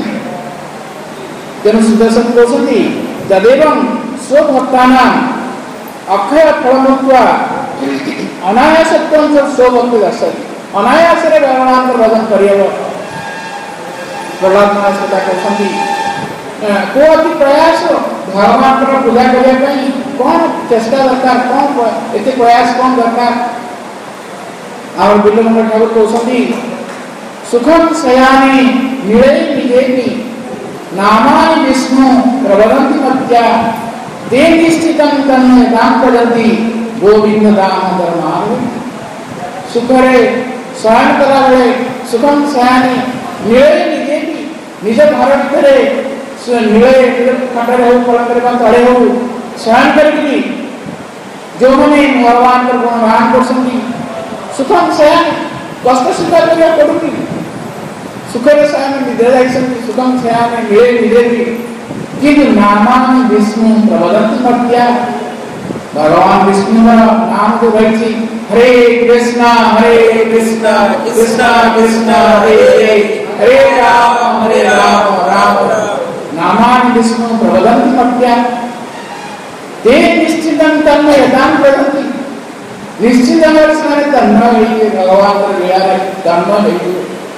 तेणु सुदर्शन कहते तदेव स्वभक्ता अक्षय फलमुक्त्वा अनायास स्वभक्ति दर्शति अनायास भगवान भजन कर प्रहलाद महाराज कथा कहते को अति प्रयास भगवान पूजा करने कौन चेष्टा दरकार कौन एत प्रयास कौन दरकार और बिल्लमंगल ठाकुर कहते सुखम शयानी नीले निजेति नामानि विष्णु प्रवदन्ति मत्या ते निश्चितं तन्मे दान करती गोविंद दामोदर महाराज सुखरे शयन कला बेले सुखम शयानी नीले निजेति निज घर भितर नीले खंडरे हो पलंग तले हो शयन करके जो मैंने भगवान को गुणगान कर सुखम शयन कष्ट स्वीकार करने पड़ुनी सुखरे शयन निद्रा जाइछन्ति सुखम शयन नीले निजेति किंतु नामानि विष्णु प्रवदन्ति मत्या भगवान विष्णु नाम को रही हरे कृष्णा हरे कृष्णा कृष्णा कृष्णा हरे हरे हरे राम हरे राम राम नामानि विष्णु प्रवदन्ति मत्या ते निश्चितं तन्मय दान प्रदन्ति निश्चित से तन्मय है भगवान का लीला तन्मय है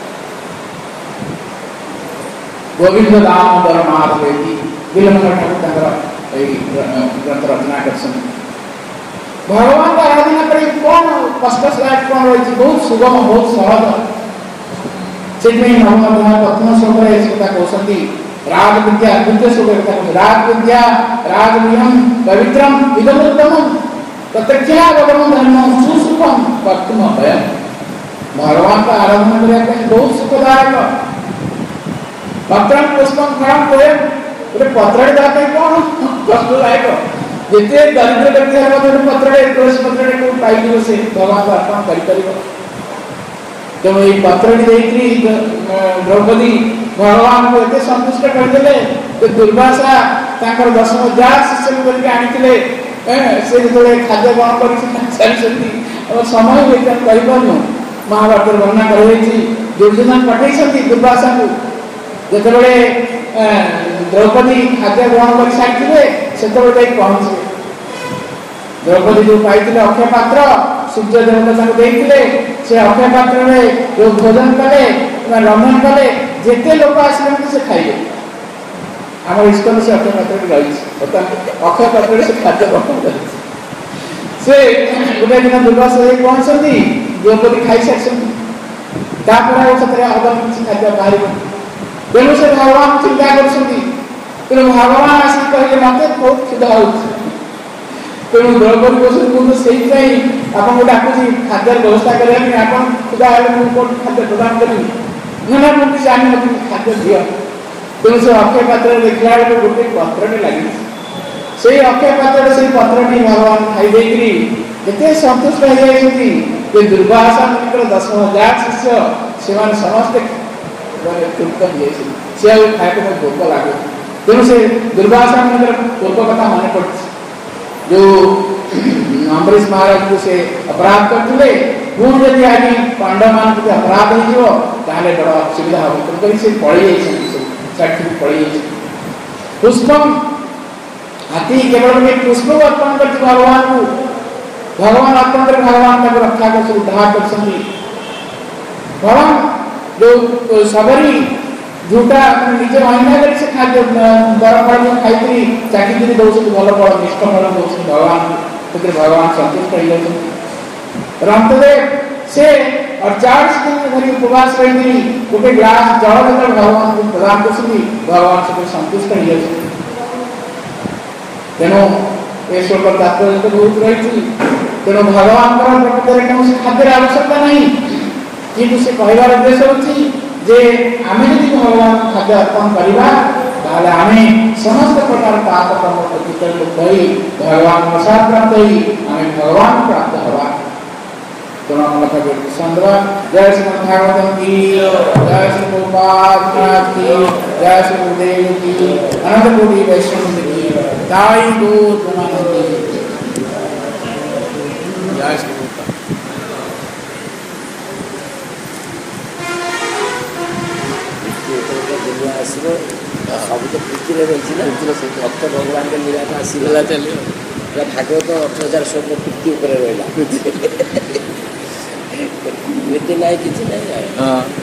गोविंद दामोदर महाराज बिल्लमंगल ठाकुर ग्रंथ रचना कर भगवान का आराधना कर कौन कष्ट कौन रही बहुत सुगम बहुत सहज से प्रथम श्लोक कहते राग विद्या द्वितीय श्लोक राग विद्या रागविहम पवित्रम इदमुत्तमम प्रत्यक्षावगमन धर्मम सुसुखम कर्तुम भयम भगवान का आराधना करने बहुत सुखदायक पत्रम पुष्पम फलम तोयम पत्र देते कौन कष्टदायक जिते दरिद्र व्यक्ति है पत्र तुलसी पत्र को पाई से भगवान को अर्पण कर तेणु ये पत्र द्रौपदी भगवान को एत संतुष्ट करदे दुर्वासा दशम जार शिष्य को आनी से जो खाद्य ग्रहण कर समय व्यतीत करूँ महाभारत वर्णना कर दुर्योधन पठे दुर्वासा को जिते द्रौपदी खाद्य ग्रहण कर सारी से पहुँचे द्रौपदी जो पाई अक्षय पात्र सूर्य देवता देते से अक्षय पात्र में जो भोजन कले रंधन कले जिते लोक आसले से खाइए आम इस्कन से अक्षय पात्र रही अक्षय पात्र से खाद्य ग्रहण कर गोटे दिन दुर्वासा पहुंचती द्रौपदी खाई सारी अदम किसी खाद्य बाहर तेणु से भगवान चिंता कर भगवान आसिक कहे मत बहुत क्षुधा हो तेणु द्रौपदी कहते से आपको डाकुची खाद्य व्यवस्था करने आप क्षुधा खाद्य प्रदान करी ना मुझे जानी नी खाद्य दियो तेणु से अक्षय पात्र देखला बेलू गोटे पत्रटे लगी से अक्षय पात्र से पत्रटी भगवान खाई जिते सन्तुष्ट हो जाती दुर्वासा दस हजार शिष्य से समस्ते तृप्त हो जाए खाया भोक लगे तेणु से दुर्वासा पूर्व कथा मन पड़ जो अम्बरीश महाराज को से अपराध करते पुणी जब आज पांडव मान को अपराध हो बड़ असुविधा हम तेणुक से पलि जाती पलि पुष्पम हाथी केवल गोटे पुष्प को अर्पण कर भगवान को भगवान अर्पण कर भगवान तक रक्षा कर उद्धार कर भगवान जो सबरी जोटा निजे महिला कर से खाद्य बरम फल खाई चाकरी दौरान भल फल निष्ठ फल दौरान भगवान को भगवान सन्तुष्ट हो जाते रंतदेव से अड़चाश दिन धरी उपवास रही गोटे ग्लास जल जो भगवान को प्रदान कर भगवान से सन्तुष्ट हो जाते तेणु ये श्लोक तात्पर्य बहुत रही तेणु भगवान प्रकृत कौन खाद्य आवश्यकता नहीं किंतु से कहबार उद्देश्य होची जे आमे यदि भगवान खाद्य अर्पण करवा ताले आमे समस्त प्रकार पाप कर्म प्रतिकूल होई भगवान प्रसाद प्राप्त होई आमे भगवान प्राप्त हवा तेणु हम कथा के संदर्भ जय श्री भागवतम की जय श्री गोपाल की जय श्री गुरुदेव की अनंत कोटि वैष्णव की दाई गो तुम्हारी जय श्री सब तो पृथ्वी रही ना भक्त भगवान के लीला आसगला चलिए पूरा भागवत अठर हजार श्लोक पृथ्वी रहा नीति ना कि